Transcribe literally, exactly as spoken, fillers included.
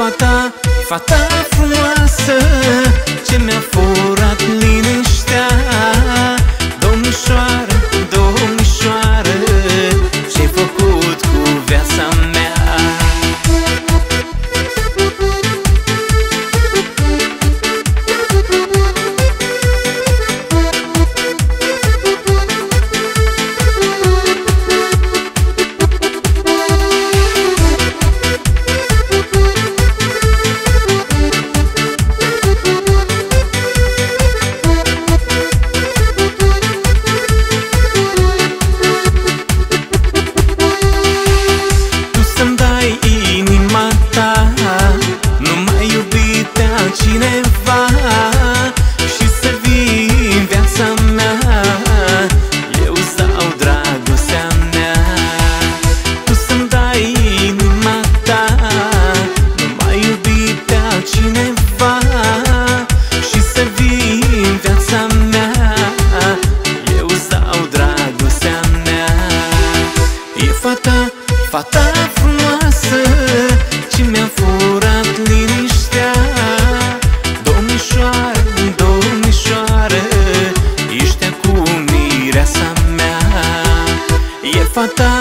fata, fata frumoasă ce mi-a furat liniștea. Domnișoară, domnișoară, ce-ai făcut cu viața mea? Cineva și să vii în viața mea, eu îți dau dragostea mea. Tu să-mi dai inima ta, nu mai iubi pe altcineva și să vii în viața mea, eu îți dau dragostea mea. E fata, fata frumoasă ce mi-a furat liniștea. Domnișoară, domnișoară, ești acum mireasa mea. E fata,